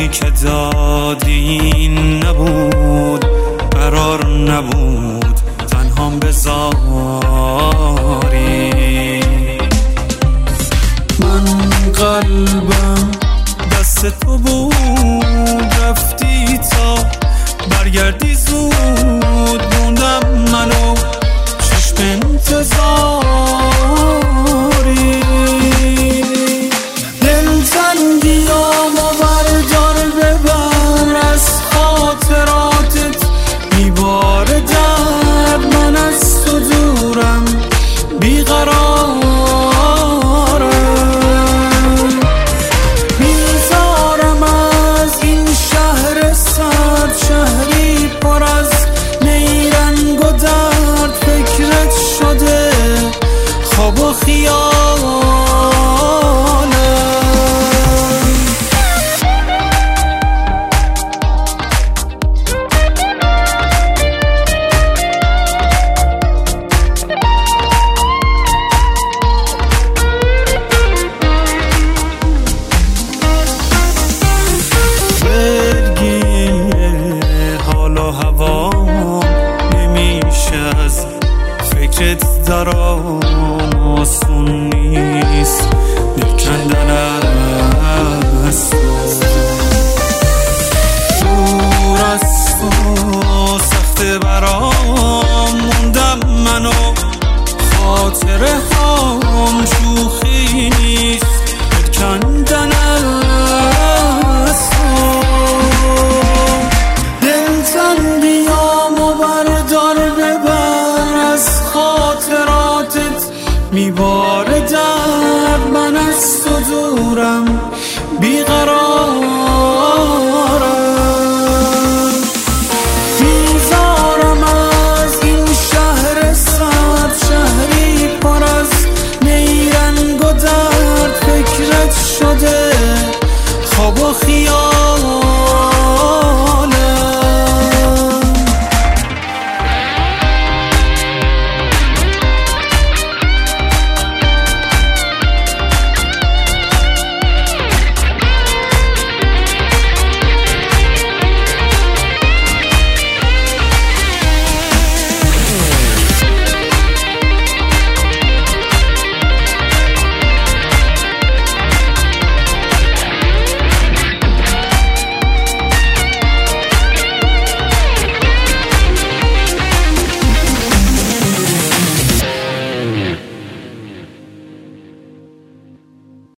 که دادی این نبود، قرار نبود تنهام بذاری. من قلبم دست تو بود، رفتی تا برگردی زود، موندم منو چشم انتظاری. دلتنگیامو بردار ببر از خاطراتت، میبار درد من از تو دورم بیقرارم. بیزارم از این شهر سرد، شهری پر از نیرنگ و درد، فکرت شده خواب و خیالم. فکرت درام آسون نیست، دل کندن از تو دور از تو سخته برام، موندم منو خاطره هام شوخی نیست، دل کندن از تو. دلتنگیامو بردار ببر از خاطراتت، میبار